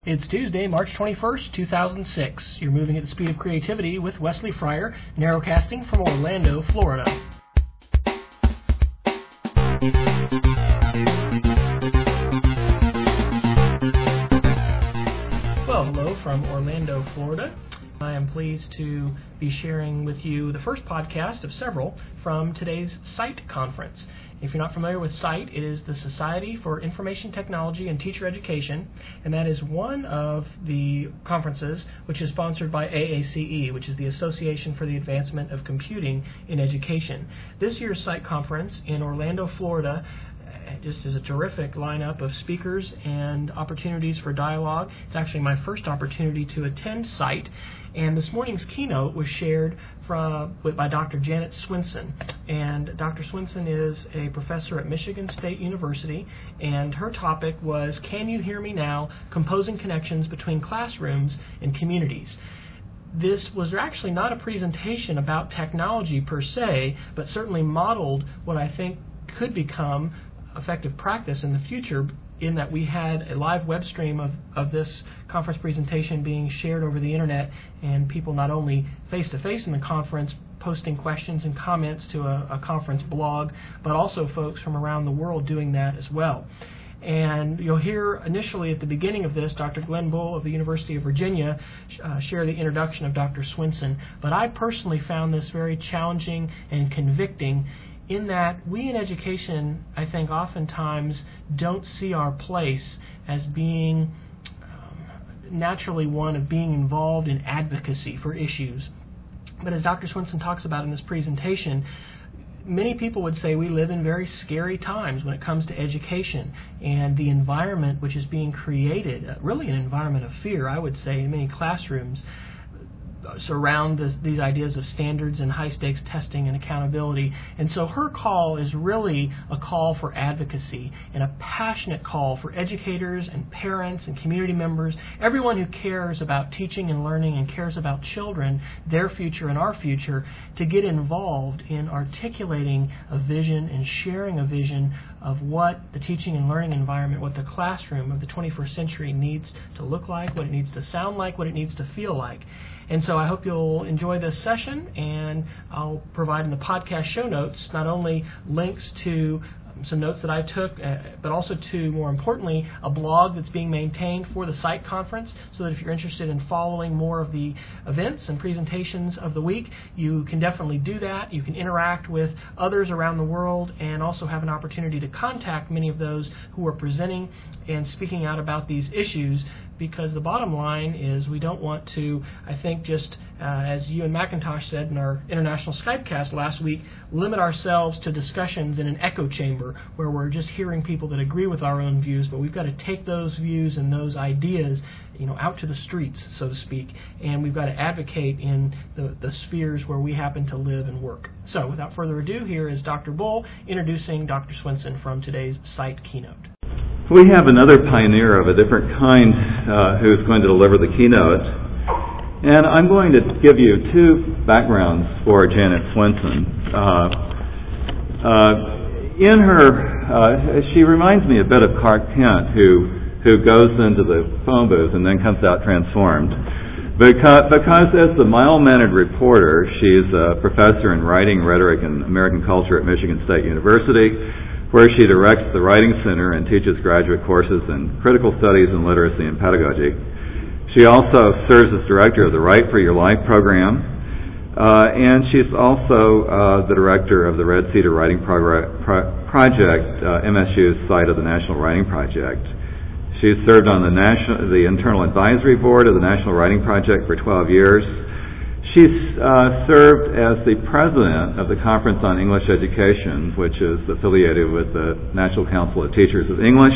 It's Tuesday, March 21st, 2006. You're moving at the speed of creativity with Wesley Fryer, narrowcasting from Orlando, Florida. Well, hello from Orlando, Florida. I am pleased to be sharing with you the first podcast of several from today's CITE conference. If you're not familiar with CITE, it is the Society for Information Technology and Teacher Education, and that is one of the conferences which is sponsored by AACE, which is the Association for the Advancement of Computing in Education. This year's CITE conference in Orlando, Florida, just is a terrific lineup of speakers and opportunities for dialogue. It's actually my first opportunity to attend CITE, and this morning's keynote was shared by Dr. Janet Swinson. And Dr. Swinson is a professor at Michigan State University, and her topic was Can You Hear Me Now? Composing Connections Between Classrooms and Communities. This was actually not a presentation about technology per se, but certainly modeled what I think could become effective practice in the future, in that we had a live web stream of this conference presentation being shared over the internet, and people not only face-to-face in the conference posting questions and comments to a conference blog, but also folks from around the world doing that as well. And you'll hear initially at the beginning of this Dr. Glenn Bull of the University of Virginia share the introduction of Dr. Swinson. But I personally found this very challenging and convicting, in that we in education, I think, oftentimes don't see our place as being naturally one of being involved in advocacy for issues. But as Dr. Swinson talks about in this presentation, many people would say we live in very scary times when it comes to education, and the environment which is being created, really an environment of fear, I would say, in many classrooms, surround these ideas of standards and high-stakes testing and accountability. And so her call is really a call for advocacy, and a passionate call for educators and parents and community members, everyone who cares about teaching and learning and cares about children, their future and our future, to get involved in articulating a vision and sharing a vision of what the teaching and learning environment, what the classroom of the 21st century needs to look like, what it needs to sound like, what it needs to feel like. And so I hope you'll enjoy this session, and I'll provide in the podcast show notes not only links to some notes that I took, but also to, more importantly, a blog that's being maintained for the CITE conference, so that if you're interested in following more of the events and presentations of the week, you can definitely do that. You can interact with others around the world, and also have an opportunity to contact many of those who are presenting and speaking out about these issues, because the bottom line is we don't want to, I think, just as you and McIntosh said in our international Skypecast last week, limit ourselves to discussions in an echo chamber where we're just hearing people that agree with our own views, but we've got to take those views and those ideas, out to the streets, so to speak, and we've got to advocate in the spheres where we happen to live and work. So without further ado, here is Dr. Bull introducing Dr. Swinson from today's CITE keynote. We have another pioneer of a different kind who's going to deliver the keynote. And I'm going to give you two backgrounds for Janet Swinson. She reminds me a bit of Clark Kent, who goes into the phone booth and then comes out transformed. Because as the mild-mannered reporter, she's a professor in writing, rhetoric, and American culture at Michigan State University, where she directs the Writing Center and teaches graduate courses in critical studies and literacy and pedagogy. She also serves as director of the Write for Your Life program, and she's also the director of the Red Cedar Writing Project, MSU's site of the National Writing Project. She's served on the Internal Advisory Board of the National Writing Project for 12 years. She's served as the president of the Conference on English Education, which is affiliated with the National Council of Teachers of English.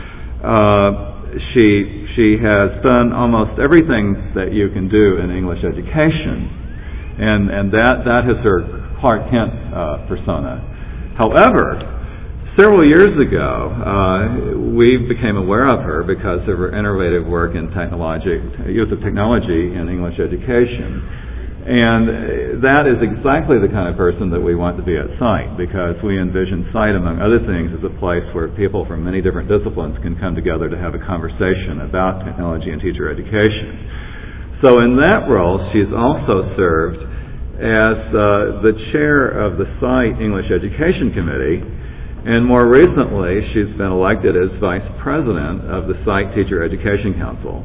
She has done almost everything that you can do in English education, and that is her Clark Kent persona. However, several years ago, we became aware of her because of her innovative work in use of technology in English education. And that is exactly the kind of person that we want to be at CITE, because we envision CITE, among other things, as a place where people from many different disciplines can come together to have a conversation about technology and teacher education. So in that role, she's also served as the chair of the CITE English Education Committee, and more recently, she's been elected as vice president of the CITE Teacher Education Council.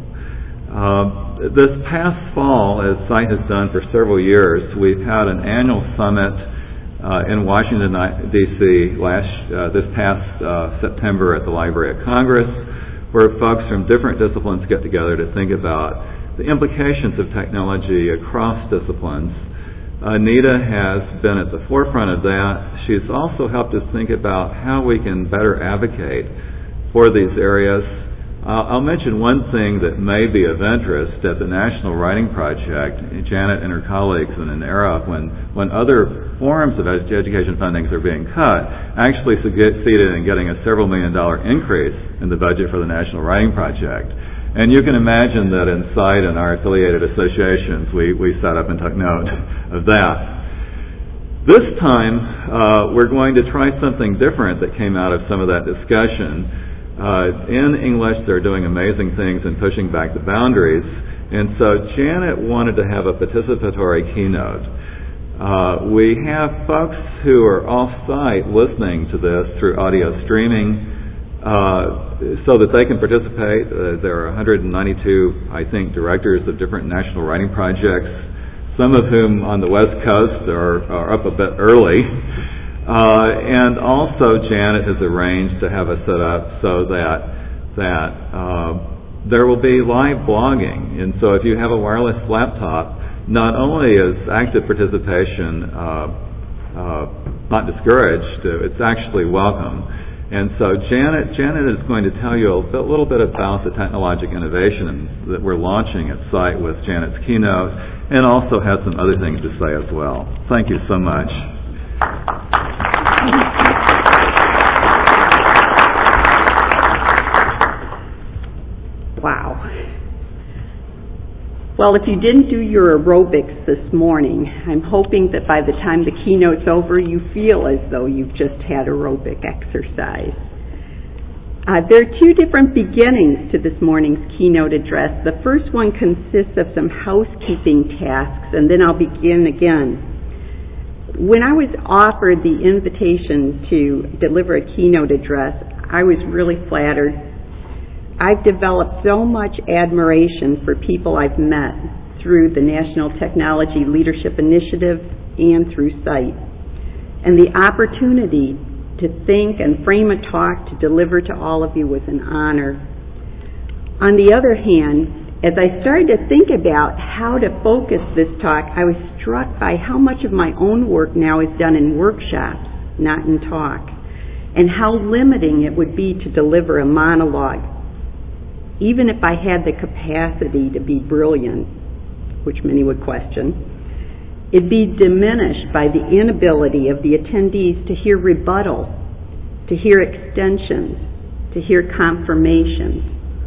This past fall, as CITE has done for several years, we've had an annual summit in Washington, D.C. This past September at the Library of Congress, where folks from different disciplines get together to think about the implications of technology across disciplines. Anita has been at the forefront of that. She's also helped us think about how we can better advocate for these areas. I'll mention one thing that may be of interest. At the National Writing Project, Janet and her colleagues, in an era when other forms of education fundings are being cut, actually succeeded in getting a several $million increase in the budget for the National Writing Project. And you can imagine that in CITE and our affiliated associations, we sat up and took note of that. This time, we're going to try something different that came out of some of that discussion. In English, they're doing amazing things and pushing back the boundaries. And so Janet wanted to have a participatory keynote. We have folks who are off-site listening to this through audio streaming so that they can participate. There are 192, I think, directors of different national writing projects, some of whom on the West Coast are up a bit early. And also Janet has arranged to have us set up so that there will be live blogging. And so if you have a wireless laptop, not only is active participation not discouraged, it's actually welcome. And so Janet is going to tell you a little bit about the technologic innovation that we're launching at CITE with Janet's keynote, and also has some other things to say as well. Thank you so much. Wow. Well, if you didn't do your aerobics this morning, I'm hoping that by the time the keynote's over, you feel as though you've just had aerobic exercise. There are two different beginnings to this morning's keynote address. The first one consists of some housekeeping tasks, and then I'll begin again. When I was offered the invitation to deliver a keynote address, I was really flattered. I've developed so much admiration for people I've met through the National Technology Leadership Initiative and through CITE. And the opportunity to think and frame a talk to deliver to all of you was an honor. On the other hand, as I started to think about how to focus this talk, I was struck by how much of my own work now is done in workshops, not in talk, and how limiting it would be to deliver a monologue. Even if I had the capacity to be brilliant, which many would question, it'd be diminished by the inability of the attendees to hear rebuttal, to hear extensions, to hear confirmations.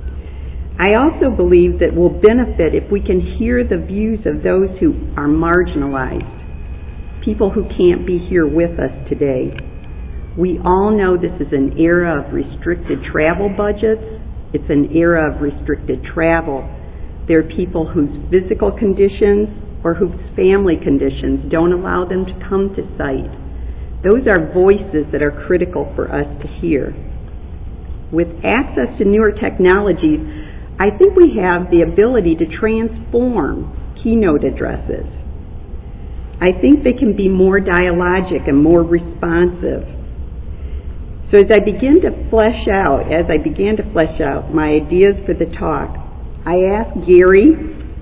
I also believe that we'll benefit if we can hear the views of those who are marginalized, people who can't be here with us today. We all know this is an era of restricted travel budgets. It's an era of restricted travel. There are people whose physical conditions or whose family conditions don't allow them to come to CITE. Those are voices that are critical for us to hear. With access to newer technologies, I think we have the ability to transform keynote addresses. I think they can be more dialogic and more responsive. So as I began to flesh out my ideas for the talk, I asked Gary,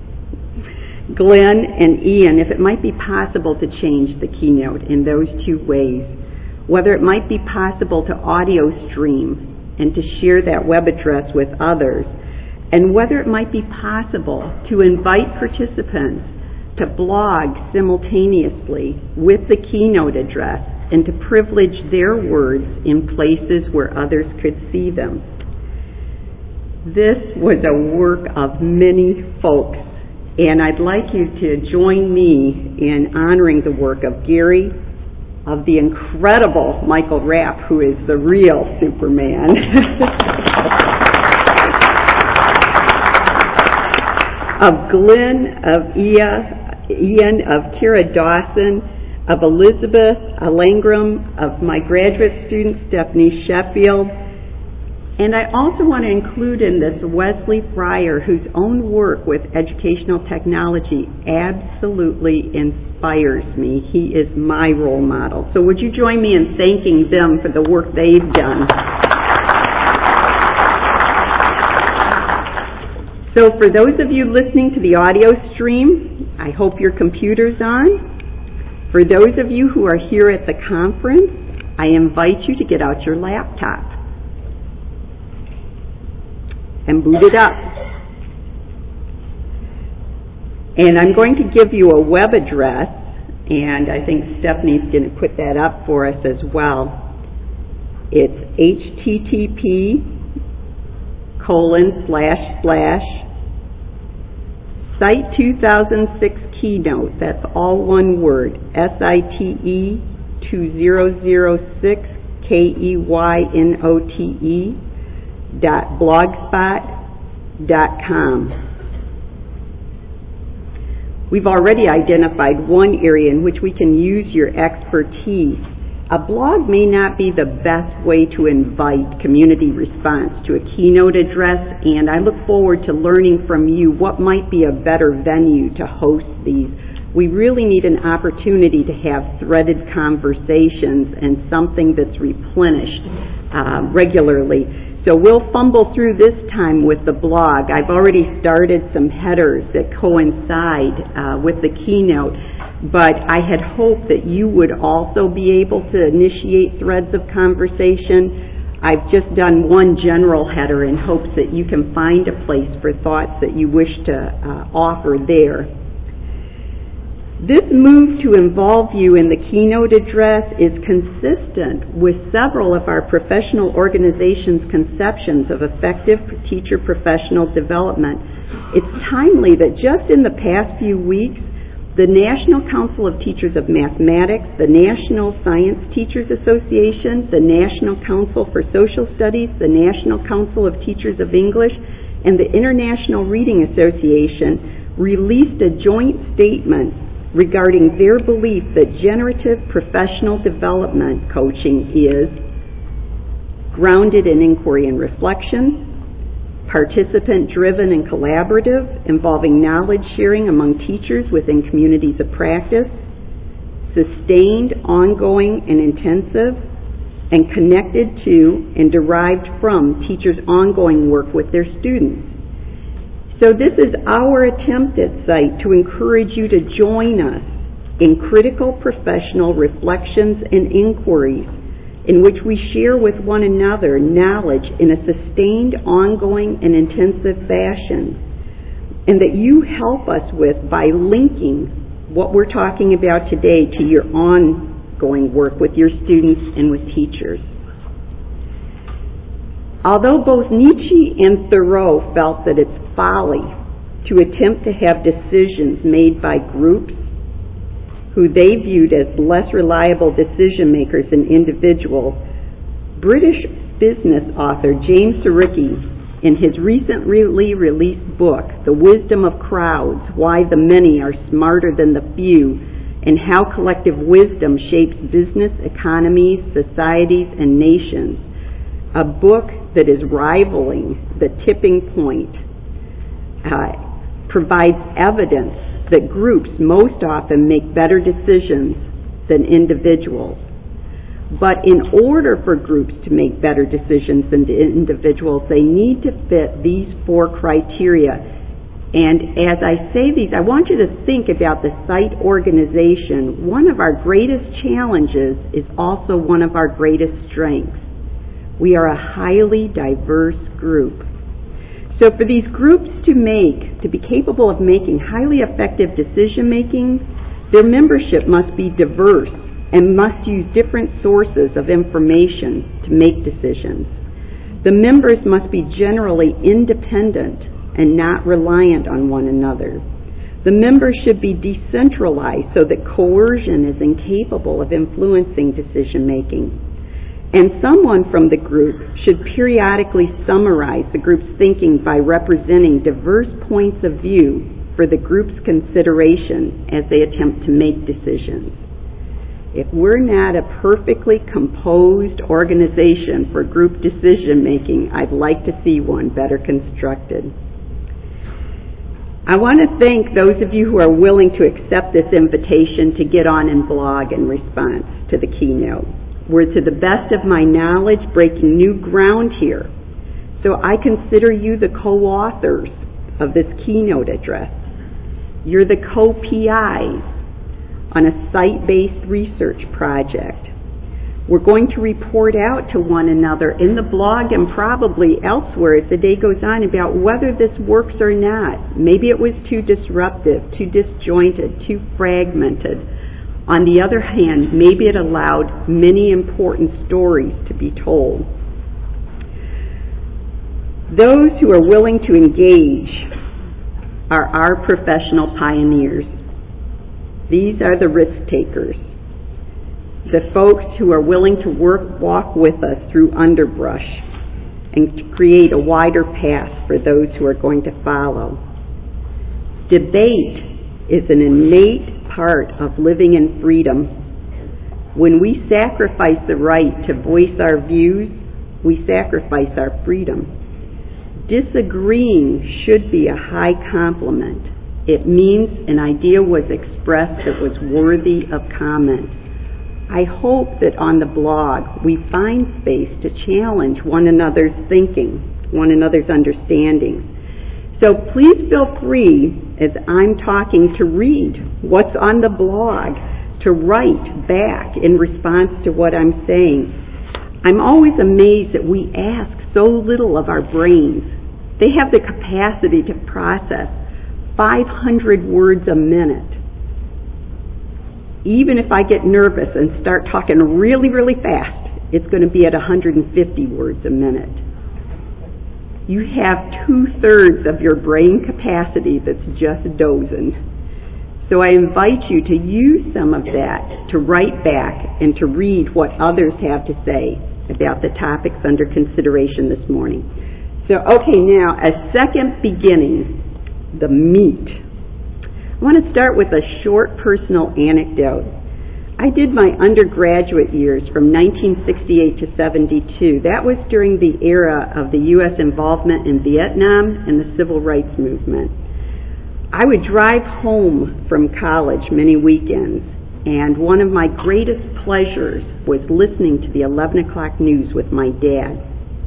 Glenn, and Ian if it might be possible to change the keynote in those two ways, whether it might be possible to audio stream and to share that web address with others, and whether it might be possible to invite participants to blog simultaneously with the keynote address and to privilege their words in places where others could see them. This was a work of many folks, And I'd like you to join me in honoring the work of Gary, of the incredible Michael Rapp, who is the real Superman, of Glenn, of Ian, of Kira Dawson, of Elizabeth Alangram, of my graduate student Stephanie Sheffield. And I also want to include in this Wesley Fryer, whose own work with educational technology absolutely inspires me. He is my role model. So would you join me in thanking them for the work they've done? So for those of you listening to the audio stream, I hope your computer's on. For those of you who are here at the conference, I invite you to get out your laptop and boot it up. And I'm going to give you a web address, and I think Stephanie's going to put that up for us as well. It's http:// Site 2006 Keynote, that's all one word, SITE 2006 KEYNOTE.blogspot.com. We've already identified one area in which we can use your expertise. A blog may not be the best way to invite community response to a keynote address, and I look forward to learning from you what might be a better venue to host these. We really need an opportunity to have threaded conversations and something that's replenished regularly. So we'll fumble through this time with the blog. I've already started some headers that coincide with the keynote, but I had hoped that you would also be able to initiate threads of conversation. I've just done one general header in hopes that you can find a place for thoughts that you wish to offer there. This move to involve you in the keynote address is consistent with several of our professional organizations' conceptions of effective teacher professional development. It's timely that just in the past few weeks, the National Council of Teachers of Mathematics, the National Science Teachers Association, the National Council for Social Studies, the National Council of Teachers of English, and the International Reading Association released a joint statement regarding their belief that generative professional development coaching is grounded in inquiry and reflection, participant-driven and collaborative, involving knowledge sharing among teachers within communities of practice, sustained, ongoing, and intensive, and connected to and derived from teachers' ongoing work with their students. So this is our attempt at SITE to encourage you to join us in critical professional reflections and inquiries in which we share with one another knowledge in a sustained, ongoing, and intensive fashion, and that you help us with by linking what we're talking about today to your ongoing work with your students and with teachers. Although both Nietzsche and Thoreau felt that it's folly to attempt to have decisions made by groups who they viewed as less reliable decision makers than individuals, British business author James Surowiecki, in his recently released book, The Wisdom of Crowds, Why the Many Are Smarter Than the Few, and How Collective Wisdom Shapes Business, Economies, Societies, and Nations, a book that is rivaling The Tipping Point, provides evidence that groups most often make better decisions than individuals. But in order for groups to make better decisions than individuals, they need to fit these 4 criteria. And as I say these, I want you to think about the SITE organization. One of our greatest challenges is also one of our greatest strengths. We are a highly diverse group. So for these groups to be capable of making highly effective decision making, their membership must be diverse and must use different sources of information to make decisions. The members must be generally independent and not reliant on one another. The members should be decentralized so that coercion is incapable of influencing decision making. And someone from the group should periodically summarize the group's thinking by representing diverse points of view for the group's consideration as they attempt to make decisions. If we're not a perfectly composed organization for group decision making, I'd like to see one better constructed. I want to thank those of you who are willing to accept this invitation to get on and blog in response to the keynote. We're, to the best of my knowledge, breaking new ground here. So I consider you the co-authors of this keynote address. You're the co-PIs on a site-based research project. We're going to report out to one another in the blog and probably elsewhere as the day goes on about whether this works or not. Maybe it was too disruptive, too disjointed, too fragmented. On the other hand, maybe it allowed many important stories to be told. Those who are willing to engage are our professional pioneers. These are the risk takers. The folks who are willing to walk with us through underbrush and to create a wider path for those who are going to follow. Debate is an innate part of living in freedom. When we sacrifice the right to voice our views, we sacrifice our freedom. Disagreeing should be a high compliment. It means an idea was expressed that was worthy of comment. I hope that on the blog we find space to challenge one another's thinking, one another's understandings. So please feel free, as I'm talking, to read what's on the blog, to write back in response to what I'm saying. I'm always amazed that we ask so little of our brains. They have the capacity to process 500 words a minute. Even if I get nervous and start talking really, really fast, it's going to be at 150 words a minute. You have 2/3 of your brain capacity that's just dozing. So I invite you to use some of that to write back and to read what others have to say about the topics under consideration this morning. So, okay, now a second beginning, the meat. I want to start with a short personal anecdote. I did my undergraduate years from 1968 to 72. That was during the era of the U.S. involvement in Vietnam and the Civil Rights Movement. I would drive home from college many weekends, and one of my greatest pleasures was listening to the 11 o'clock news with my dad.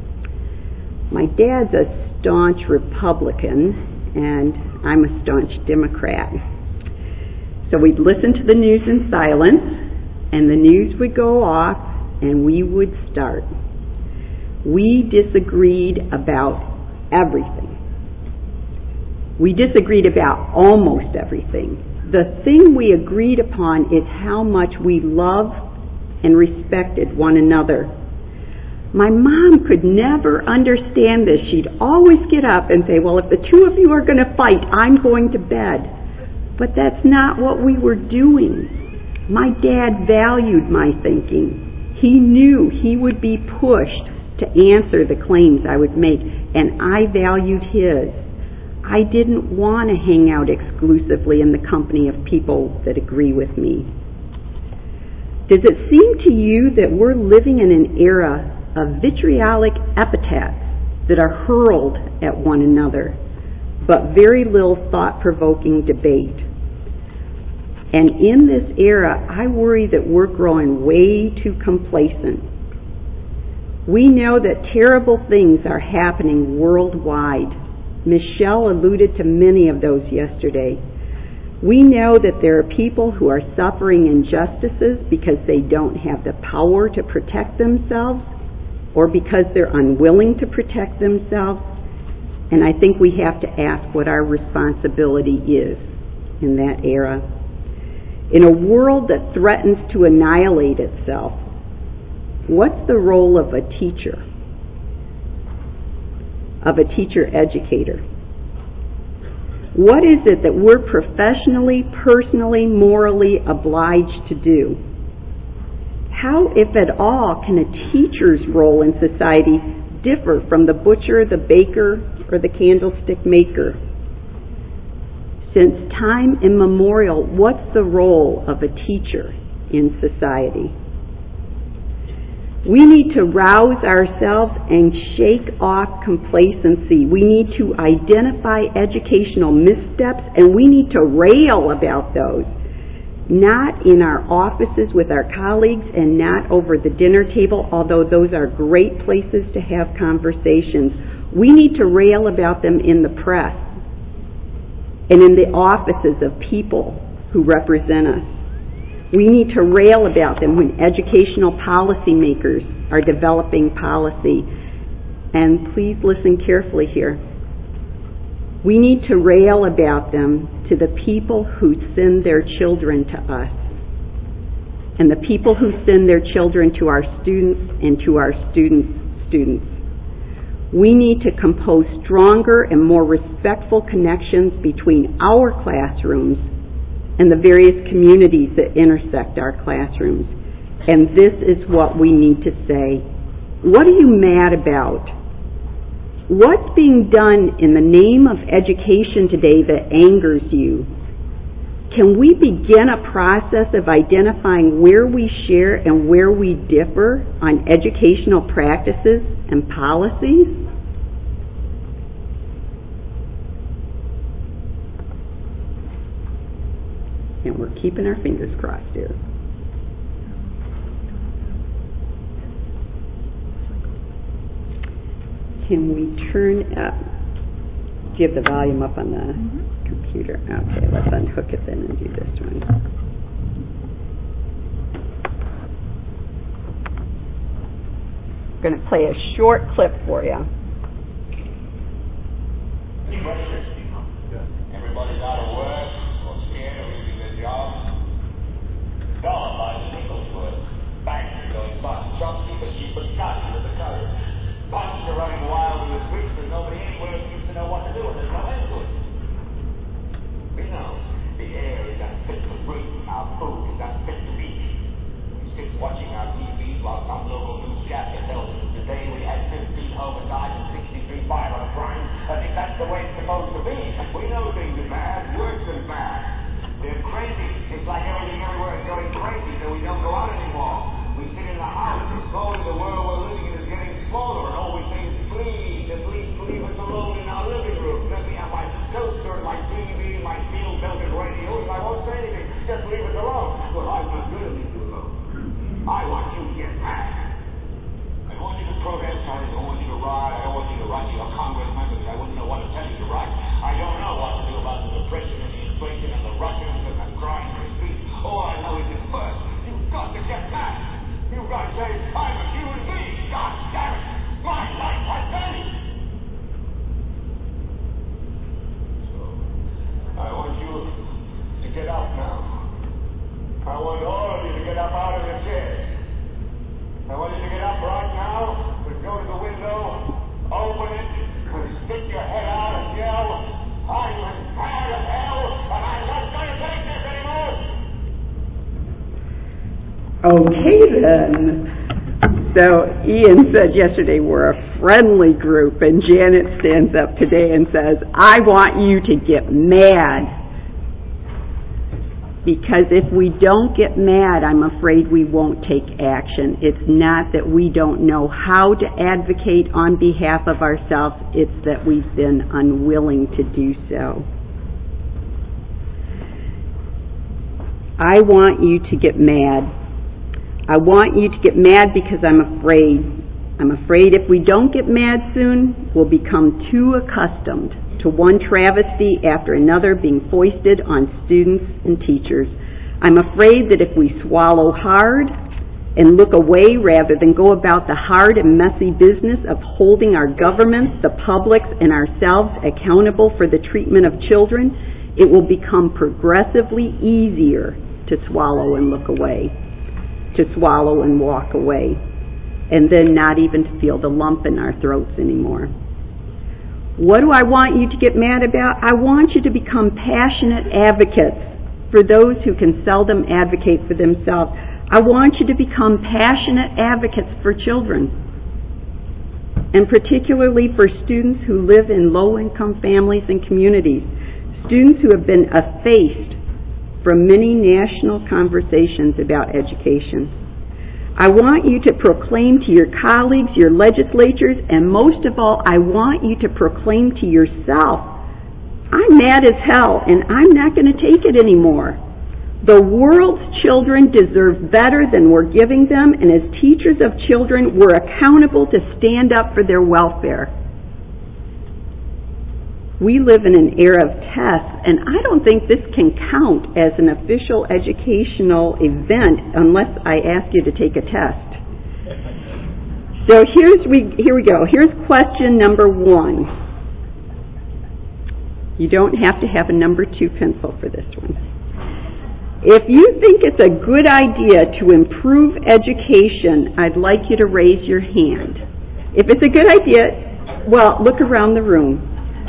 My dad's a staunch Republican, and I'm a staunch Democrat. So we'd listen to the news in silence, and the news would go off, and we would start. We disagreed about everything. We disagreed about almost everything. The thing we agreed upon is how much we loved and respected one another. My mom could never understand this. She'd always get up and say, well, if the two of you are going to fight, I'm going to bed. But that's not what we were doing. My dad valued my thinking. He knew he would be pushed to answer the claims I would make, and I valued his. I didn't want to hang out exclusively in the company of people that agree with me. Does it seem to you that we're living in an era of vitriolic epithets that are hurled at one another, but very little thought-provoking debate? And in this era, I worry that we're growing way too complacent. We know that terrible things are happening worldwide. Michelle alluded to many of those yesterday. We know that there are people who are suffering injustices because they don't have the power to protect themselves, or because they're unwilling to protect themselves. And I think we have to ask what our responsibility is in that era. In a world that threatens to annihilate itself, what's the role of a teacher? Of a teacher-educator? What is it that we're professionally, personally, morally obliged to do? How, if at all, can a teacher's role in society differ from the butcher, the baker, or the candlestick maker? Since time immemorial, what's the role of a teacher in society? We need to rouse ourselves and shake off complacency. We need to identify educational missteps, and we need to rail about those. Not in our offices with our colleagues and not over the dinner table, although those are great places to have conversations. We need to rail about them in the press and in the offices of people who represent us. We need to rail about them when educational policymakers are developing policy. And please listen carefully here. We need to rail about them to the people who send their children to us, and the people who send their children to our students and to our students' students. We need to compose stronger and more respectful connections between our classrooms and the various communities that intersect our classrooms. And this is what we need to say. What are you mad about? What's being done in the name of education today that angers you? Can we begin a process of identifying where we share and where we differ on educational practices and policies? And we're keeping our fingers crossed here. Can we turn up? Do you have the volume up on the computer? Okay, let's unhook it then and do this one. I'm going to play a short clip for you. Everybody's out of work or scared of losing their jobs. Dollar buys nickels worth. Banks are going bust. Shopkeepers keep a scotch with the courage. Buses are running wild in the streets, and nobody anywhere seems to know what to do, and there's no end to it. We know the air is unfit to breathe, our food is unfit to eat. We sit watching our TVs while some local newscaster tells us today we had 15 homicides and 63 violent crimes. I think that's the way it's supposed to be. We know things are bad, worse than bad. They're crazy. It's like everything everywhere is going crazy, so we don't go out anymore. We sit in the house, and slowly the world we're living in is getting smaller, and all we say is please, and please leave us alone in our living room. Let me have my toaster, my TV, my steel-belted radio, and I won't say anything. Just leave us alone. Well, I'm not going to leave you alone. I want you to get mad. I want you to protest. I don't want you to riot. I don't want you to write to your congressman because I wouldn't know what to tell you to write. I don't know what to do about the depression and the inflation and the Russians and the crying for speech. All I know is this first. You've got to get mad. You've got to say, I'm a human being. God damn it. My life has value. So, I want you to get up now. I want all of you to get up out of your chairs. I want you to get up right now and go to the window, open it, and stick your head out and yell, I'm as tired as hell, and I'm not going to take this anymore. Okay then. So Ian said yesterday we're a friendly group, and Janet stands up today and says, I want you to get mad. Because if we don't get mad, I'm afraid we won't take action. It's not that we don't know how to advocate on behalf of ourselves, it's that we've been unwilling to do so. I want you to get mad. I want you to get mad because I'm afraid. I'm afraid if we don't get mad soon, we'll become too accustomed to one travesty after another being foisted on students and teachers. I'm afraid that if we swallow hard and look away rather than go about the hard and messy business of holding our governments, the publics, and ourselves accountable for the treatment of children, it will become progressively easier to swallow and look away, to swallow and walk away, and then not even to feel the lump in our throats anymore. What do I want you to get mad about? I want you to become passionate advocates for those who can seldom advocate for themselves. I want you to become passionate advocates for children, and particularly for students who live in low-income families and communities, students who have been effaced from many national conversations about education. I want you to proclaim to your colleagues, your legislatures, and most of all, I want you to proclaim to yourself, I'm mad as hell and I'm not going to take it anymore. The world's children deserve better than we're giving them, and as teachers of children, we're accountable to stand up for their welfare. We live in an era of tests, and I don't think this can count as an official educational event unless I ask you to take a test. So here we go. Here's question number 1. You don't have to have a number 2 pencil for this one. If you think it's a good idea to improve education, I'd like you to raise your hand. If it's a good idea, well, look around the room.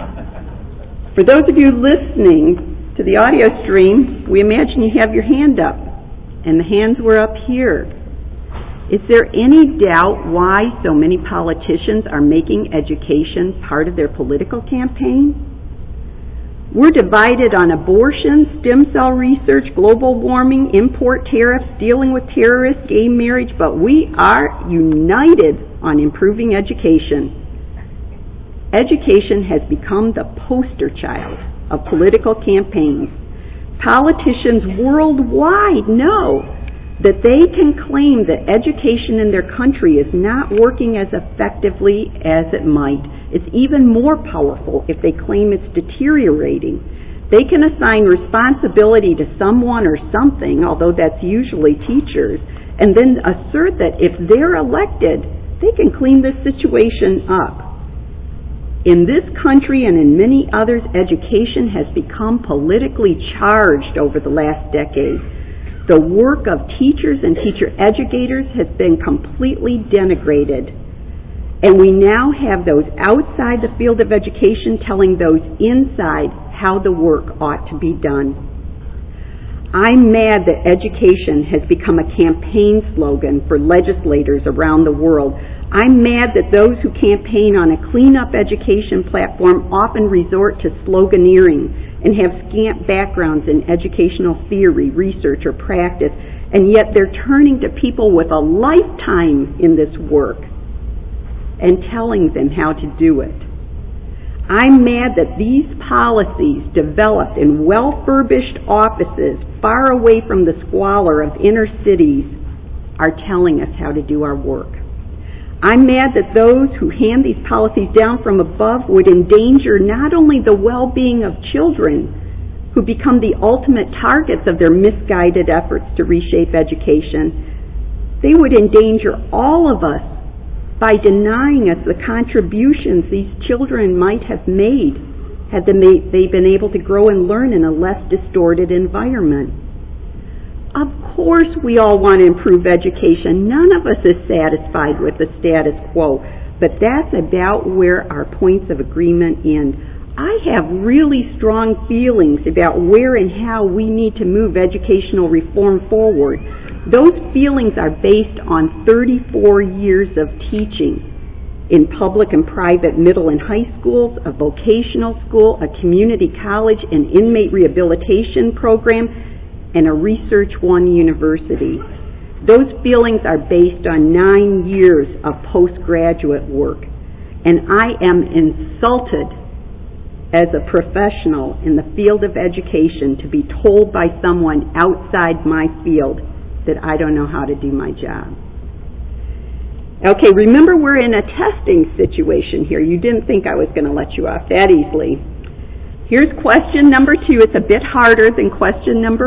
For those of you listening to the audio stream, we imagine you have your hand up, and the hands were up here. Is there any doubt why so many politicians are making education part of their political campaign? We're divided on abortion, stem cell research, global warming, import tariffs, dealing with terrorists, gay marriage, but we are united on improving education. Education has become the poster child of political campaigns. Politicians worldwide know that they can claim that education in their country is not working as effectively as it might. It's even more powerful if they claim it's deteriorating. They can assign responsibility to someone or something, although that's usually teachers, and then assert that if they're elected, they can clean this situation up. In this country and in many others, education has become politically charged over the last decade. The work of teachers and teacher educators has been completely denigrated. And we now have those outside the field of education telling those inside how the work ought to be done. I'm mad that education has become a campaign slogan for legislators around the world. I'm mad that those who campaign on a clean-up education platform often resort to sloganeering and have scant backgrounds in educational theory, research, or practice, and yet they're turning to people with a lifetime in this work and telling them how to do it. I'm mad that these policies developed in well-furbished offices far away from the squalor of inner cities are telling us how to do our work. I'm mad that those who hand these policies down from above would endanger not only the well-being of children, who become the ultimate targets of their misguided efforts to reshape education, they would endanger all of us by denying us the contributions these children might have made had they been able to grow and learn in a less distorted environment. Of course we all want to improve education. None of us is satisfied with the status quo, but that's about where our points of agreement end. I have really strong feelings about where and how we need to move educational reform forward. Those feelings are based on 34 years of teaching in public and private middle and high schools, a vocational school, a community college, an inmate rehabilitation program, and a Research One university. Those feelings are based on 9 years of postgraduate work, and I am insulted as a professional in the field of education to be told by someone outside my field that I don't know how to do my job. Okay, remember we're in a testing situation here. You didn't think I was going to let you off that easily. Here's question number 2. It's a bit harder than question number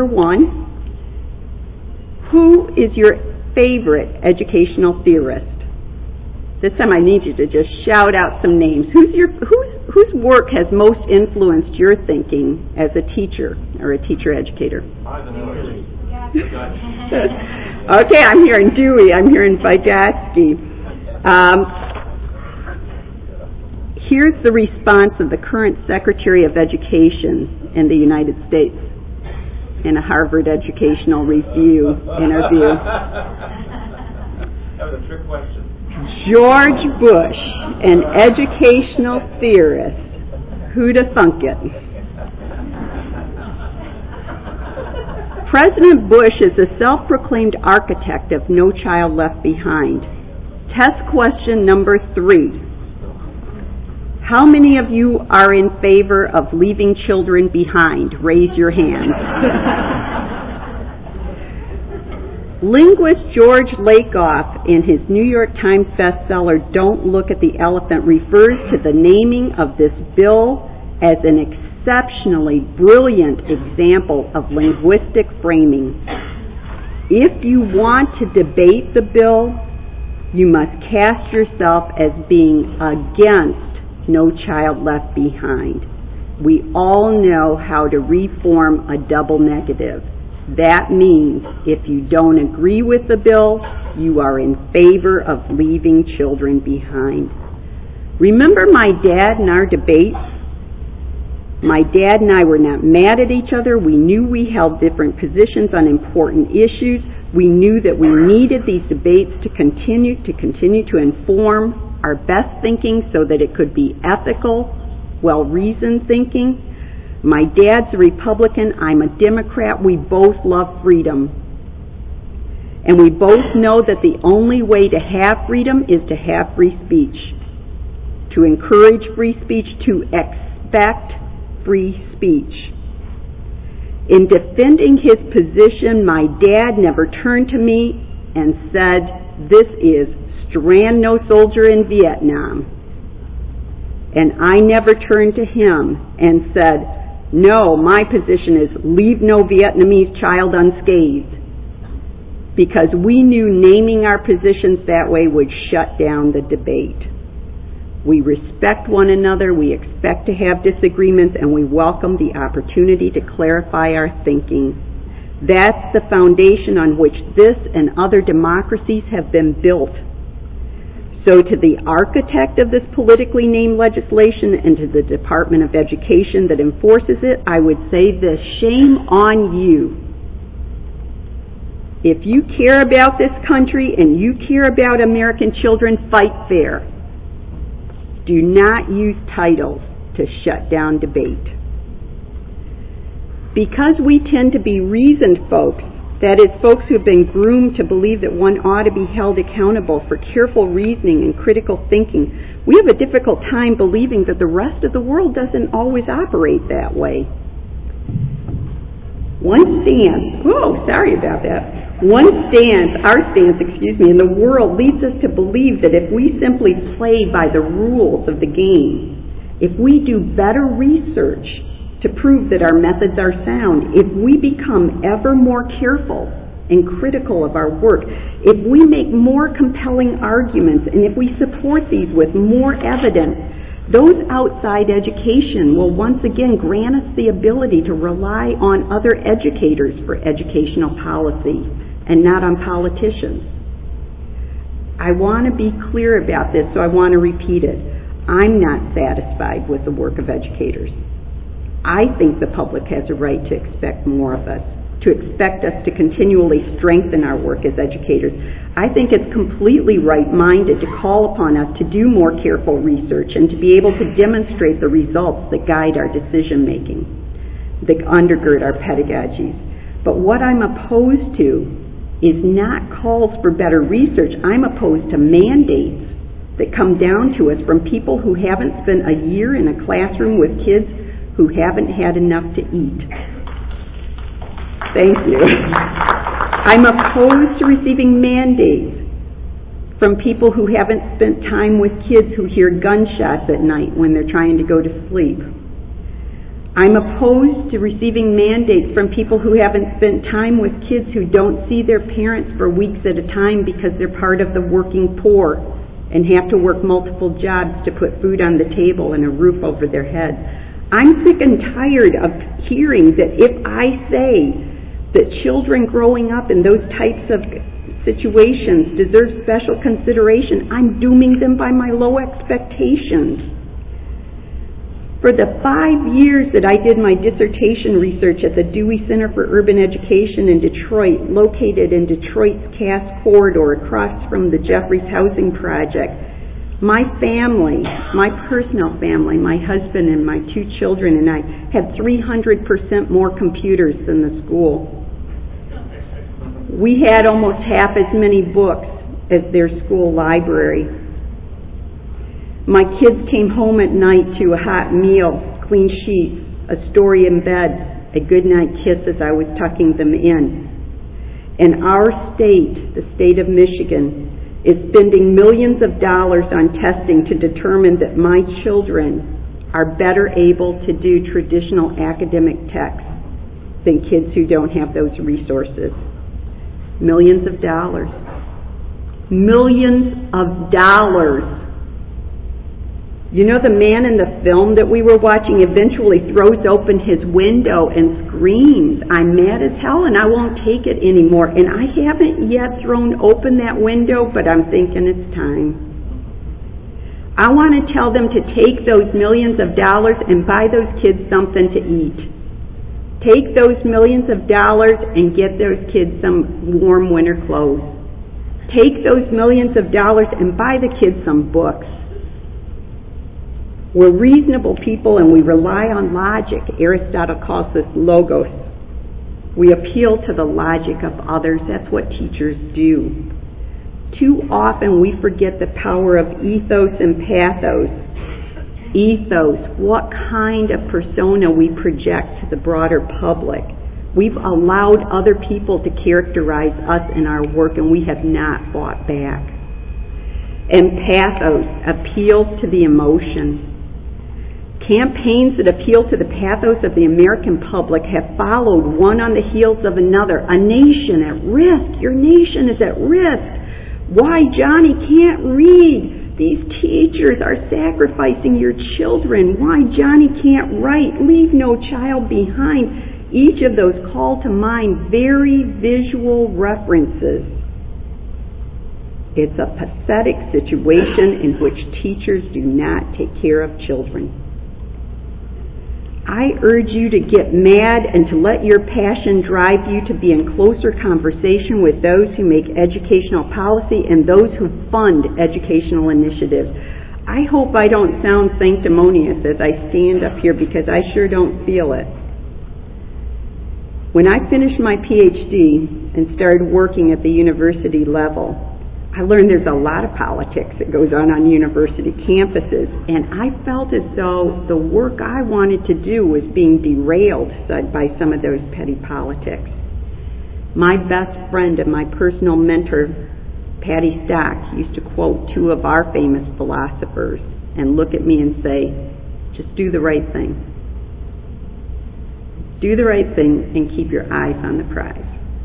1. Who is your favorite educational theorist? This time I need you to just shout out some names. Whose work has most influenced your thinking as a teacher or a teacher educator? Okay, I'm hearing Dewey. I'm hearing Vygotsky. Here's the response of the current Secretary of Education in the United States in a Harvard Educational Review interview. That was a trick question. George Bush, an educational theorist. Who'da thunk it? President Bush is a self-proclaimed architect of No Child Left Behind. Test question number 3. How many of you are in favor of leaving children behind? Raise your hand. Linguist George Lakoff, in his New York Times bestseller, Don't Look at the Elephant, refers to the naming of this bill as an exceptionally brilliant example of linguistic framing. If you want to debate the bill, you must cast yourself as being against No Child Left Behind. We all know how to reform a double negative. That means if you don't agree with the bill, you are in favor of leaving children behind. Remember my dad and our debates? My dad and I were not mad at each other. We knew we held different positions on important issues. We knew that we needed these debates to continue to inform our best thinking so that it could be ethical, well-reasoned thinking. My dad's a Republican, I'm a Democrat. We both love freedom. And we both know that the only way to have freedom is to have free speech. To encourage free speech, to expect free speech. In defending his position, my dad never turned to me and said, "This is strand no soldier in Vietnam." And I never turned to him and said, "No, my position is leave no Vietnamese child unscathed." Because we knew naming our positions that way would shut down the debate. We respect one another, we expect to have disagreements, and we welcome the opportunity to clarify our thinking. That's the foundation on which this and other democracies have been built. So to the architect of this politically named legislation and to the Department of Education that enforces it, I would say this: shame on you. If you care about this country and you care about American children, fight fair. Do not use titles to shut down debate. Because we tend to be reasoned folks, that is, folks who have been groomed to believe that one ought to be held accountable for careful reasoning and critical thinking, we have a difficult time believing that the rest of the world doesn't always operate that way. Our stance in the world leads us to believe that if we simply play by the rules of the game, if we do better research to prove that our methods are sound, if we become ever more careful and critical of our work, if we make more compelling arguments, and if we support these with more evidence, those outside education will once again grant us the ability to rely on other educators for educational policy and not on politicians. I want to be clear about this, so I want to repeat it. I'm not satisfied with the work of educators. I think the public has a right to expect more of us, to expect us to continually strengthen our work as educators. I think it's completely right-minded to call upon us to do more careful research and to be able to demonstrate the results that guide our decision-making, that undergird our pedagogies. But what I'm opposed to is not calls for better research. I'm opposed to mandates that come down to us from people who haven't spent a year in a classroom with kids who haven't had enough to eat. Thank you. I'm opposed to receiving mandates from people who haven't spent time with kids who hear gunshots at night when they're trying to go to sleep. I'm opposed to receiving mandates from people who haven't spent time with kids who don't see their parents for weeks at a time because they're part of the working poor and have to work multiple jobs to put food on the table and a roof over their head. I'm sick and tired of hearing that if I say that children growing up in those types of situations deserve special consideration, I'm dooming them by my low expectations. For the 5 years that I did my dissertation research at the Dewey Center for Urban Education in Detroit, located in Detroit's Cass Corridor across from the Jeffries Housing Project, my family, my personal family, my husband and my 2 children and I had 300% more computers than the school. We had almost half as many books as their school library. My kids came home at night to a hot meal, clean sheets, a story in bed, a goodnight kiss as I was tucking them in. And our state, the state of Michigan, is spending millions of dollars on testing to determine that my children are better able to do traditional academic texts than kids who don't have those resources. Millions of dollars. Millions of dollars. You know, the man in the film that we were watching eventually throws open his window and screams, "I'm mad as hell and I won't take it anymore." And I haven't yet thrown open that window, but I'm thinking it's time. I want to tell them to take those millions of dollars and buy those kids something to eat. Take those millions of dollars and get those kids some warm winter clothes. Take those millions of dollars and buy the kids some books. We're reasonable people and we rely on logic. Aristotle calls this logos. We appeal to the logic of others. That's what teachers do. Too often we forget the power of ethos and pathos. Ethos, what kind of persona we project to the broader public. We've allowed other people to characterize us in our work and we have not fought back. And pathos appeals to the emotion. Campaigns that appeal to the pathos of the American public have followed one on the heels of another. A nation at risk. Your nation is at risk. Why Johnny can't read? These teachers are sacrificing your children. Why Johnny can't write? Leave no child behind. Each of those call to mind very visual references. It's a pathetic situation in which teachers do not take care of children. I urge you to get mad and to let your passion drive you to be in closer conversation with those who make educational policy and those who fund educational initiatives. I hope I don't sound sanctimonious as I stand up here because I sure don't feel it. When I finished my PhD and started working at the university level, I learned there's a lot of politics that goes on university campuses, and I felt as though the work I wanted to do was being derailed by some of those petty politics. My best friend and my personal mentor, Patty Stock, used to quote 2 of our famous philosophers and look at me and say, just do the right thing. Do the right thing and keep your eyes on the prize.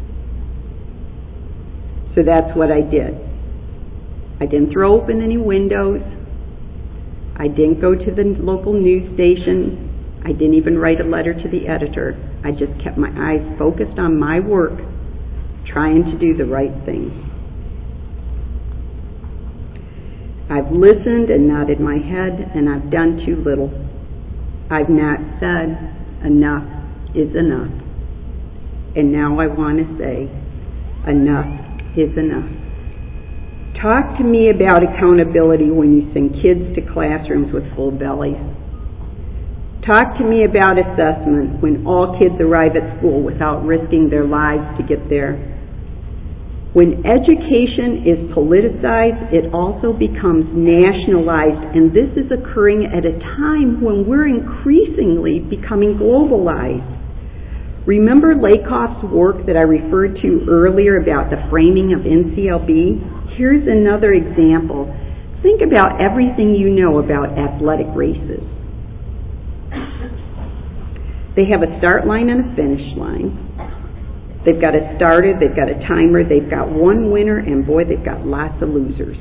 So that's what I did. I didn't throw open any windows. I didn't go to the local news station. I didn't even write a letter to the editor. I just kept my eyes focused on my work, trying to do the right thing. I've listened and nodded my head, and I've done too little. I've not said enough is enough. And now I want to say enough is enough. Talk to me about accountability when you send kids to classrooms with full bellies. Talk to me about assessment when all kids arrive at school without risking their lives to get there. When education is politicized, it also becomes nationalized, and this is occurring at a time when we're increasingly becoming globalized. Remember Lakoff's work that I referred to earlier about the framing of NCLB? Here's another example. Think about everything you know about athletic races. They have a start line and a finish line. They've got a starter, they've got a timer, they've got one winner, and boy, they've got lots of losers.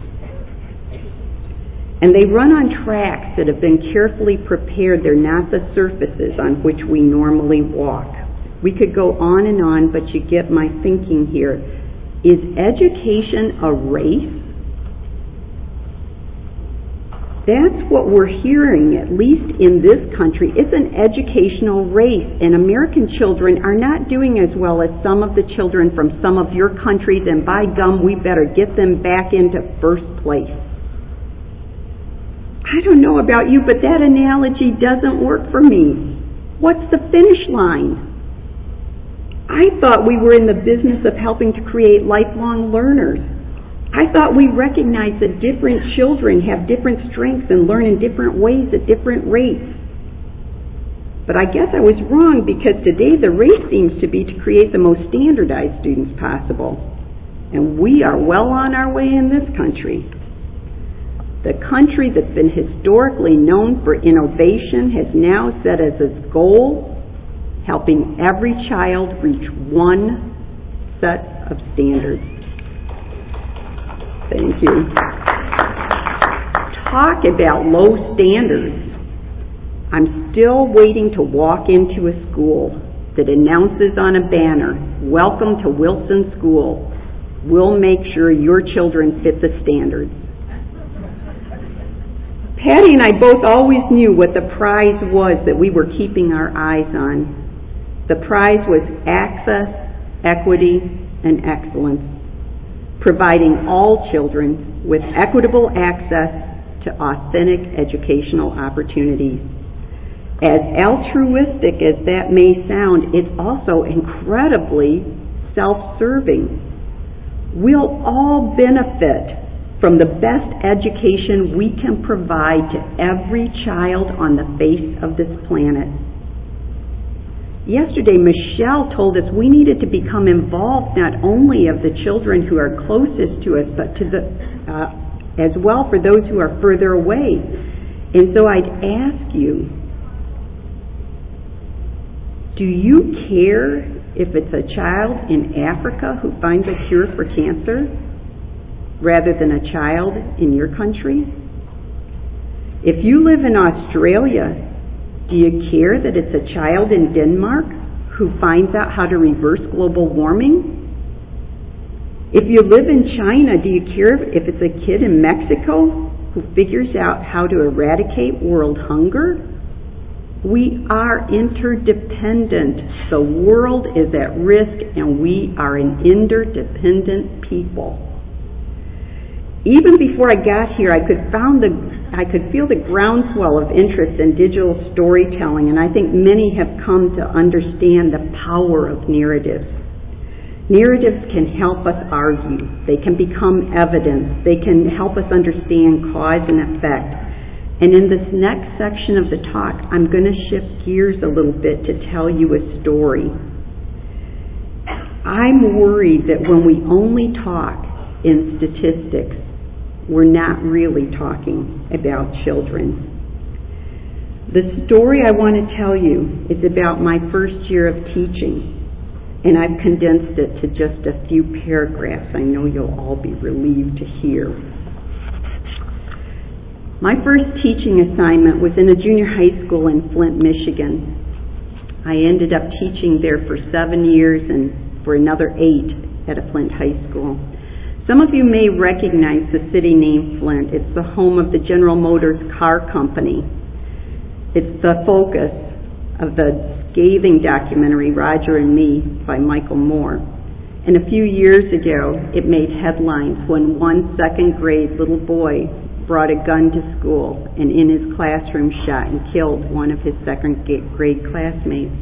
And they run on tracks that have been carefully prepared. They're not the surfaces on which we normally walk. We could go on, but you get my thinking here. Is education a race? That's what we're hearing, at least in this country. It's an educational race, and American children are not doing as well as some of the children from some of your countries, and by gum, we better get them back into first place. I don't know about you, but that analogy doesn't work for me. What's the finish line? I thought we were in the business of helping to create lifelong learners. I thought we recognized that different children have different strengths and learn in different ways at different rates. But I guess I was wrong, because today the race seems to be to create the most standardized students possible. And we are well on our way in this country. The country that's been historically known for innovation has now set as its goal helping every child reach one set of standards. Thank you. Talk about low standards. I'm still waiting to walk into a school that announces on a banner, "Welcome to Wilson School. We'll make sure your children fit the standards." Patty and I both always knew what the prize was that we were keeping our eyes on. The prize was access, equity, and excellence, providing all children with equitable access to authentic educational opportunities. As altruistic as that may sound, it's also incredibly self-serving. We'll all benefit from the best education we can provide to every child on the face of this planet. Yesterday, Michelle told us we needed to become involved not only of the children who are closest to us, but to the as well for those who are further away. And so I'd ask you, do you care if it's a child in Africa who finds a cure for cancer rather than a child in your country? If you live in Australia, do you care that it's a child in Denmark who finds out how to reverse global warming? If you live in China, do you care if it's a kid in Mexico who figures out how to eradicate world hunger? We are interdependent. The world is at risk, and we are an interdependent people. Even before I got here, I could feel the groundswell of interest in digital storytelling, and I think many have come to understand the power of narratives. Narratives can help us argue. They can become evidence. They can help us understand cause and effect. And in this next section of the talk, I'm going to shift gears a little bit to tell you a story. I'm worried that when we only talk in statistics, we're not really talking about children. The story I want to tell you is about my first year of teaching, and I've condensed it to just a few paragraphs. I know you'll all be relieved to hear. My first teaching assignment was in a junior high school in Flint, Michigan. I ended up teaching there for 7 years and for another 8 at a Flint high school. Some of you may recognize the city name Flint. It's the home of the General Motors car company. It's the focus of the scathing documentary Roger and Me by Michael Moore. And a few years ago, it made headlines when one second-grade little boy brought a gun to school and in his classroom shot and killed one of his second-grade classmates.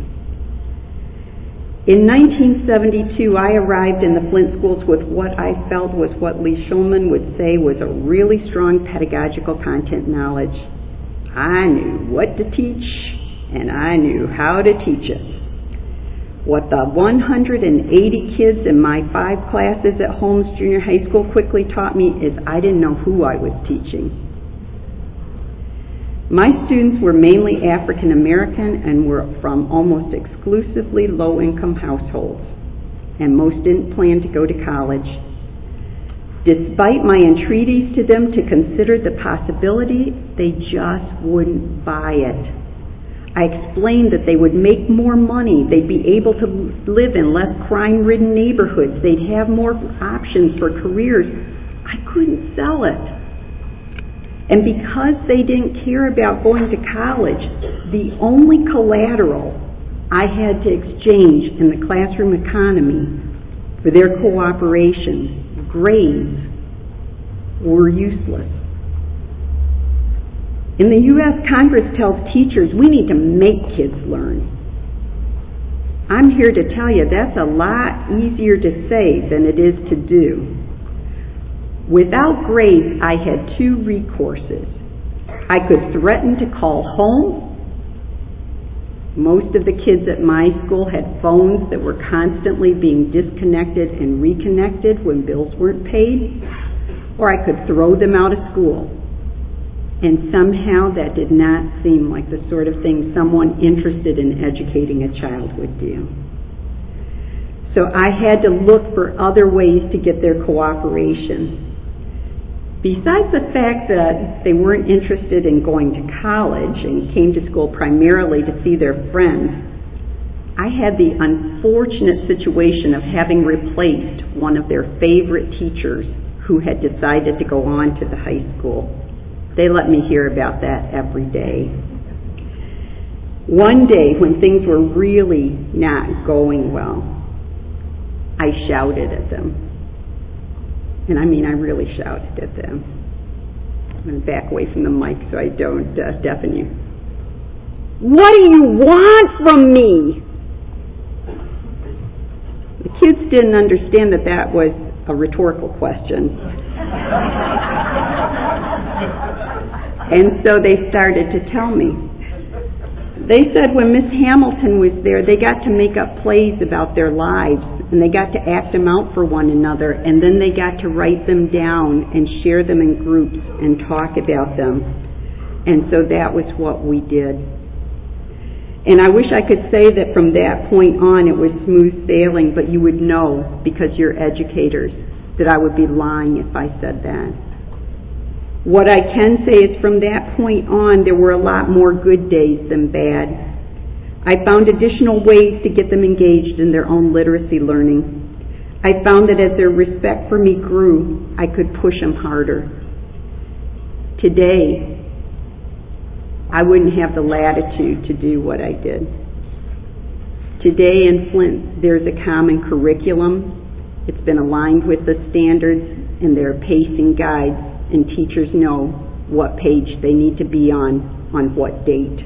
In 1972, I arrived in the Flint schools with what I felt was what Lee Shulman would say was a really strong pedagogical content knowledge. I knew what to teach, and I knew how to teach it. What the 180 kids in my 5 classes at Holmes Junior High School quickly taught me is I didn't know who I was teaching. My students were mainly African American and were from almost exclusively low-income households, and most didn't plan to go to college. Despite my entreaties to them to consider the possibility, they just wouldn't buy it. I explained that they would make more money, they'd be able to live in less crime-ridden neighborhoods, they'd have more options for careers. I couldn't sell it. And because they didn't care about going to college, the only collateral I had to exchange in the classroom economy for their cooperation, grades, were useless. In the U.S., Congress tells teachers we need to make kids learn. I'm here to tell you that's a lot easier to say than it is to do. Without grades, I had two recourses. I could threaten to call home. Most of the kids at my school had phones that were constantly being disconnected and reconnected when bills weren't paid. Or I could throw them out of school. And somehow that did not seem like the sort of thing someone interested in educating a child would do. So I had to look for other ways to get their cooperation. Besides the fact that they weren't interested in going to college and came to school primarily to see their friends, I had the unfortunate situation of having replaced one of their favorite teachers who had decided to go on to the high school. They let me hear about that every day. One day, when things were really not going well, I shouted at them. And I mean, I really shouted at them. I'm going to back away from the mic so I don't deafen you. What do you want from me? The kids didn't understand that that was a rhetorical question. And so they started to tell me. They said when Miss Hamilton was there, they got to make up plays about their lives, and they got to act them out for one another, and then they got to write them down and share them in groups and talk about them. And so that was what we did. And I wish I could say that from that point on it was smooth sailing, but you would know, because you're educators, that I would be lying if I said that. What I can say is from that point on, there were a lot more good days than bad. I found additional ways to get them engaged in their own literacy learning. I found that as their respect for me grew, I could push them harder. Today, I wouldn't have the latitude to do what I did. Today in Flint, there's a common curriculum. It's been aligned with the standards, and there are pacing guides, and teachers know what page they need to be on what date.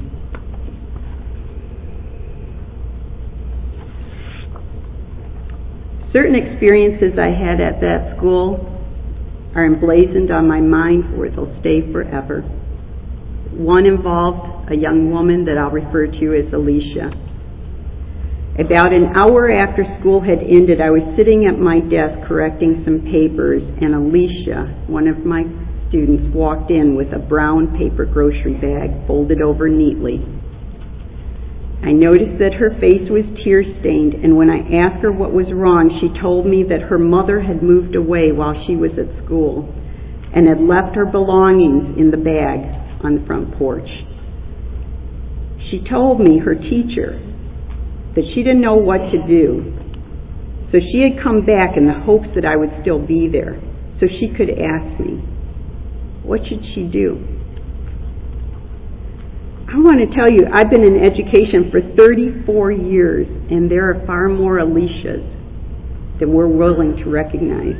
Certain experiences I had at that school are emblazoned on my mind where they'll stay forever. One involved a young woman that I'll refer to as Alicia. About an hour after school had ended, I was sitting at my desk correcting some papers, and Alicia, one of my students, walked in with a brown paper grocery bag folded over neatly. I noticed that her face was tear-stained, and when I asked her what was wrong, she told me that her mother had moved away while she was at school and had left her belongings in the bag on the front porch. She told me, her teacher, that she didn't know what to do. So she had come back in the hopes that I would still be there, so she could ask me, what should she do? I want to tell you, I've been in education for 34 years, and there are far more Alicias than we're willing to recognize.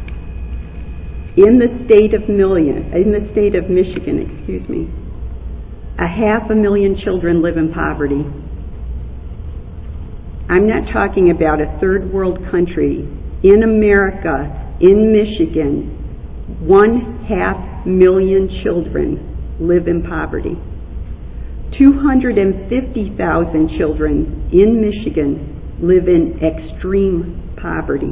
In the state of Michigan, 500,000 children live in poverty. I'm not talking about a third world country. In America, in Michigan, 500,000 children live in poverty. 250,000 children in Michigan live in extreme poverty.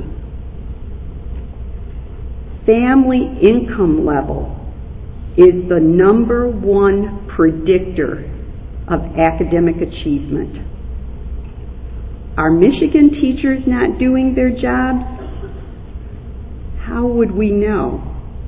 Family income level is the number one predictor of academic achievement. Are Michigan teachers not doing their jobs? How would we know?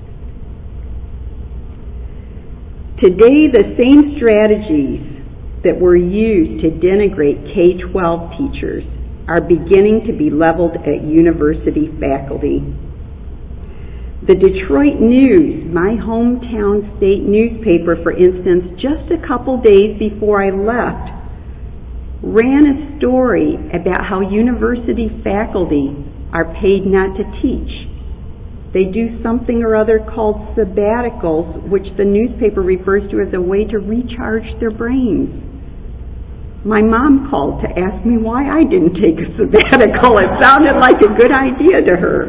Today, the same strategies that were used to denigrate K-12 teachers are beginning to be leveled at university faculty. The Detroit News, my hometown state newspaper, for instance, just a couple days before I left, ran a story about how university faculty are paid not to teach. They do something or other called sabbaticals, which the newspaper refers to as a way to recharge their brains. My mom called to ask me why I didn't take a sabbatical. It sounded like a good idea to her.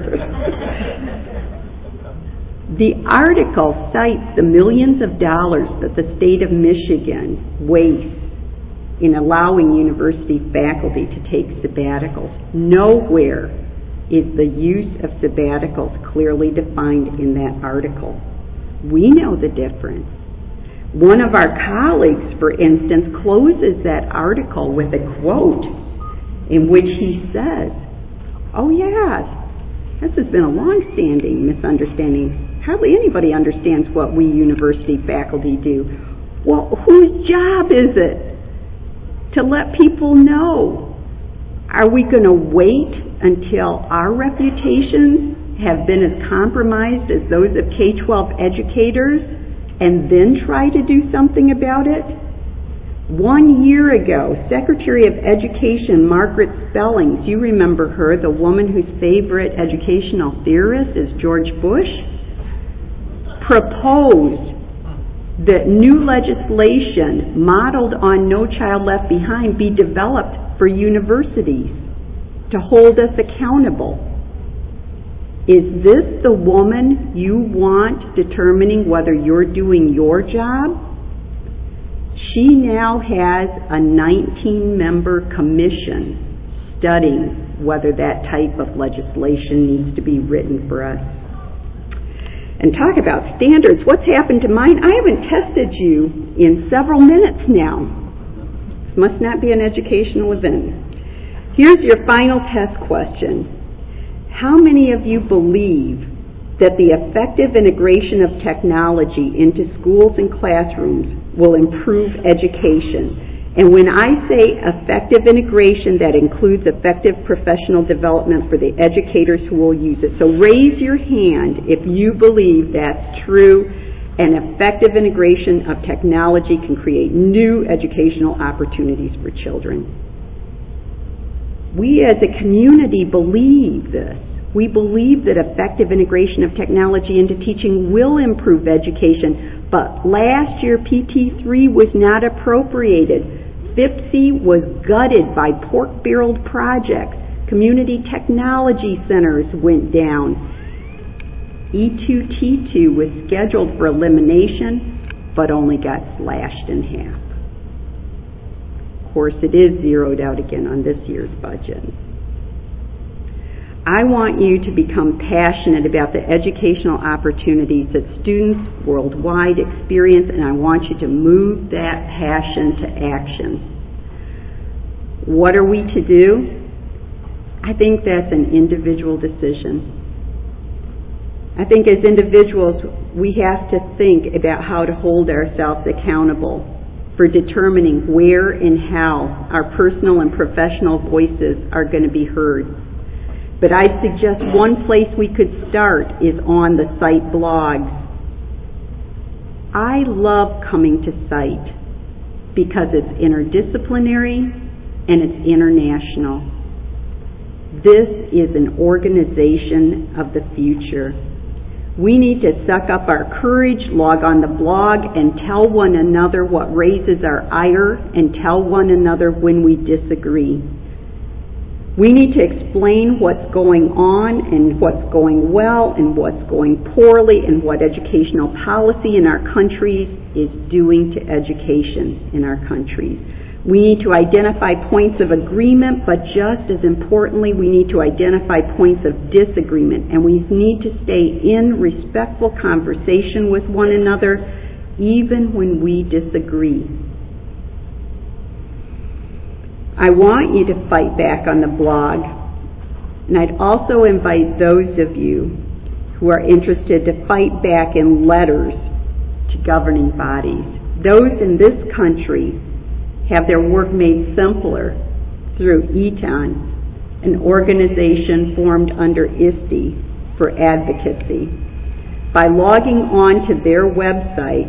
The article cites the millions of dollars that the state of Michigan wastes in allowing university faculty to take sabbaticals. Nowhere is the use of sabbaticals clearly defined in that article. We know the difference. One of our colleagues, for instance, closes that article with a quote in which he says, "Oh yes, this has been a long-standing misunderstanding. Hardly anybody understands what we university faculty do." Well, whose job is it to let people know? Are we going to wait until our reputations have been as compromised as those of K-12 educators and then try to do something about it? 1 year ago, Secretary of Education Margaret Spellings, you remember her, the woman whose favorite educational theorist is George Bush, proposed that new legislation modeled on No Child Left Behind be developed for universities to hold us accountable. Is this the woman you want determining whether you're doing your job? She now has a 19-member commission studying whether that type of legislation needs to be written for us. And talk about standards. What's happened to mine? I haven't tested you in several minutes now. This must not be an educational event. Here's your final test question. How many of you believe that the effective integration of technology into schools and classrooms will improve education? And when I say effective integration, that includes effective professional development for the educators who will use it. So raise your hand if you believe that's true, and effective integration of technology can create new educational opportunities for children. We as a community believe this. We believe that effective integration of technology into teaching will improve education, but last year PT3 was not appropriated. FIPSE was gutted by pork-barreled projects. Community technology centers went down. E2T2 was scheduled for elimination, but only got slashed in half. Of course, it is zeroed out again on this year's budget. I want you to become passionate about the educational opportunities that students worldwide experience, and I want you to move that passion to action. What are we to do? I think that's an individual decision. I think as individuals, we have to think about how to hold ourselves accountable for determining where and how our personal and professional voices are going to be heard. But I suggest one place we could start is on the Site blogs. I love coming to Site because it's interdisciplinary and it's international. This is an organization of the future. We need to suck up our courage, log on the blog, and tell one another what raises our ire, and tell one another when we disagree. We need to explain what's going on and what's going well and what's going poorly and what educational policy in our countries is doing to education in our countries. We need to identify points of agreement, but just as importantly, we need to identify points of disagreement, and we need to stay in respectful conversation with one another even when we disagree. I want you to fight back on the blog, and I'd also invite those of you who are interested to fight back in letters to governing bodies. Those in this country have their work made simpler through ETON, an organization formed under ISTE for advocacy. By logging on to their website,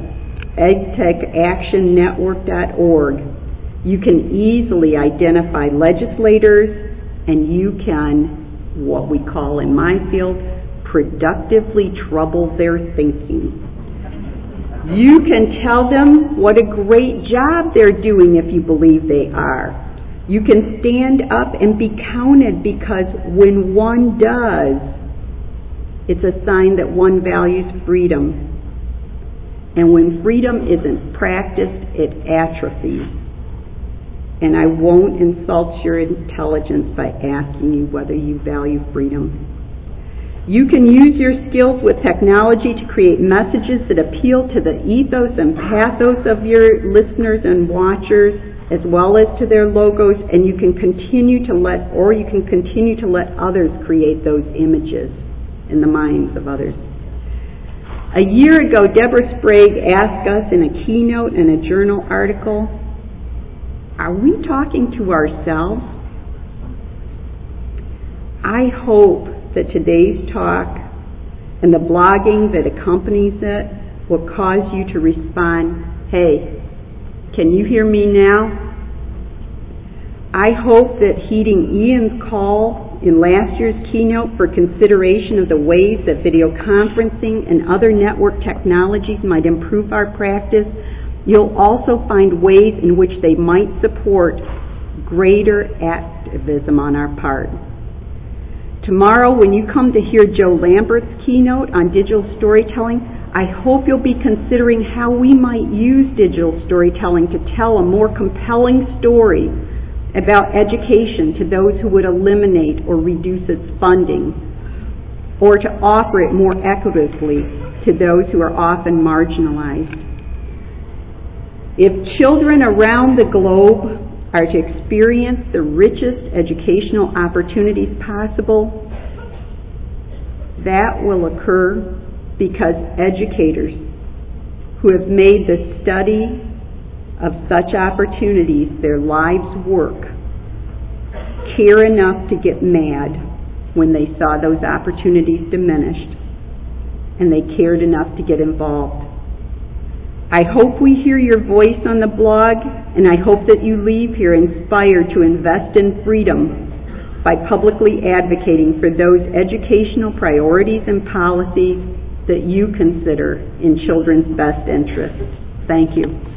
edtechactionnetwork.org, you can easily identify legislators, and you can, what we call in my field, productively trouble their thinking. You can tell them what a great job they're doing if you believe they are. You can stand up and be counted, because when one does, it's a sign that one values freedom. And when freedom isn't practiced, it atrophies. And I won't insult your intelligence by asking you whether you value freedom. You can use your skills with technology to create messages that appeal to the ethos and pathos of your listeners and watchers, as well as to their logos, and you can continue to let others create those images in the minds of others. A year ago, Deborah Sprague asked us in a keynote and a journal article, are we talking to ourselves? I hope that today's talk and the blogging that accompanies it will cause you to respond, hey, can you hear me now? I hope that heeding Ian's call in last year's keynote for consideration of the ways that video conferencing and other network technologies might improve our practice, you'll also find ways in which they might support greater activism on our part. Tomorrow, when you come to hear Joe Lambert's keynote on digital storytelling, I hope you'll be considering how we might use digital storytelling to tell a more compelling story about education to those who would eliminate or reduce its funding, or to offer it more equitably to those who are often marginalized. If children around the globe are to experience the richest educational opportunities possible, that will occur because educators who have made the study of such opportunities their life's work care enough to get mad when they saw those opportunities diminished, and they cared enough to get involved. I hope we hear your voice on the blog, and I hope that you leave here inspired to invest in freedom by publicly advocating for those educational priorities and policies that you consider in children's best interests. Thank you.